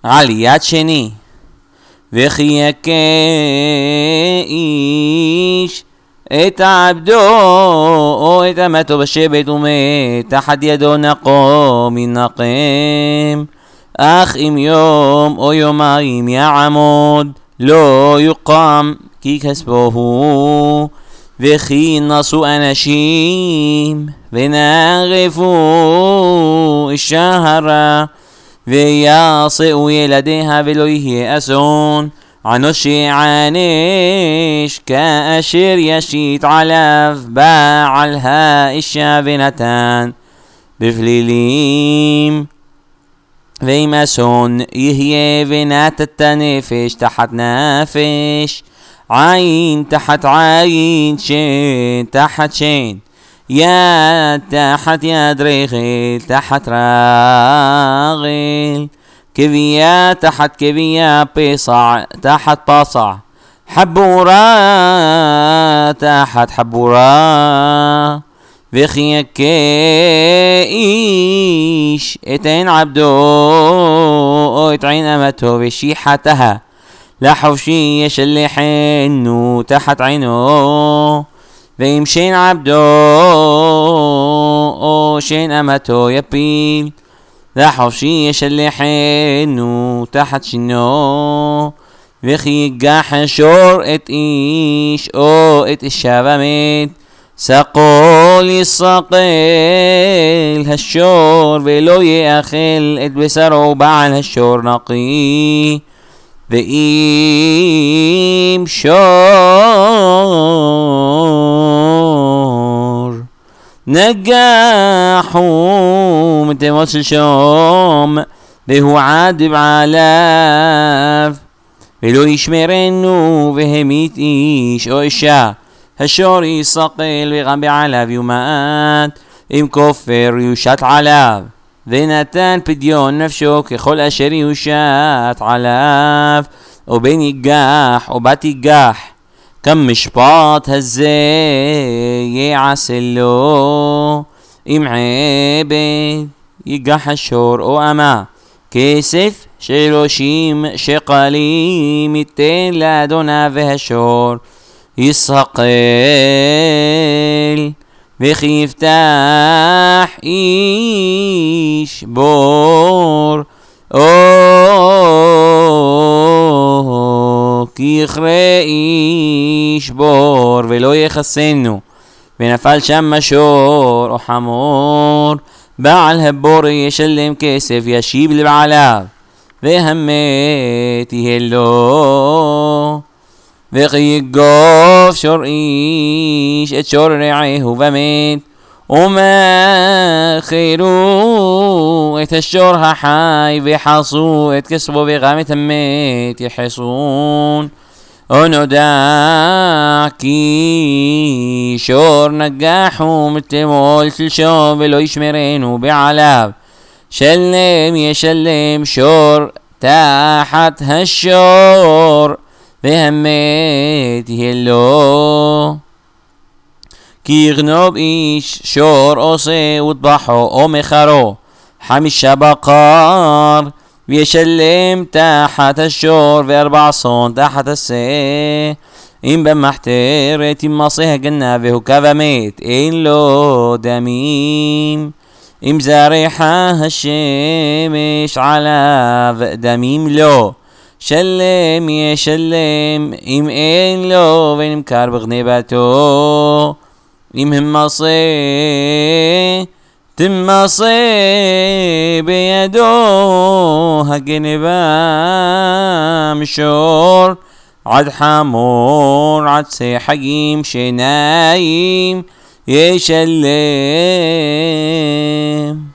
על יד שני. וכי יכה איש את עבדו או את אמתו בשבט ומת, תחת ידו נקום ינקם. אך אם יום או יומיים יעמוד לא יוקם, כי כספו הוא. וכי נסו אנשים ונערפו אישה הרה, ויעשאו ילדיה ולא יהיה אסון. ענוש יענש כאשר ישית עליו בעל האישה ונתן בפלילים. ואם אסון יהיה ונתת נפש תחת נפש, עין תחת עין, שן תחת שן, יד תחת יד, רגל תחת רגל, כבייה תחת כבייה, פסע תחת פסע, חבורה תחת חבורה. וכי יכה איש את עין עבדו או את עין אמתו ושיחתها לחופשי ישלחנו תחת עינו. ואם שן עבדו או שן אמתו יפיל, לחופשי ישלחנו תחת שנו. וכי יגח השור את איש או את אישה ומת, סקול יסקל השור ולא יאכל את בשרו בעל השור נקי. ואם שור נגחו מתמות שלשום והוא עד בעליו ולא ישמרנו והמית איש או אישה, השור יסקל וגם בעליו יומת. אם כופר יושת עליו ונתן פדיון נפשו ככל אשר יושת עליו, או בן יגח או בת יגח, כמשפט הזה יעשה לו. אם עבד יגח השור או אמה, כסף 30 שקלים ייתן לאדוניו, והשור יסקל. וכי יפתח איש בור או כי יכרה איש בור ולא יחסנו, ונפל שם משור או חמור, בעל הבור ישלם כסף ישיב לבעליו, והמת יהיה לו. וכי יגוף שור איש את שור רעהו ומת, ומאכלו את השור החי וחסו את כספו, וגם את המת יחסון. או נודע כי שור נגחו מתמול שלשום ולא ישמרנו בעליו, שלם ישלם שור תחת השור, והמת יהיה לו. כי יגנוב איש שור עושה וטבחו או מחרו 5 בקר, וישלם תחת השור ו4 צאן תחת השה. אם במחתרת ימסה הגנב והוכה ומת, אין לו דמים. אם זרחה השמש עליו, דמים לו. שלם ישלם, אם אין לו ונמכר בגניבתו. אם המסה תמסה בידו הגניבה משור עד חמור עד חגים שניים ישלם.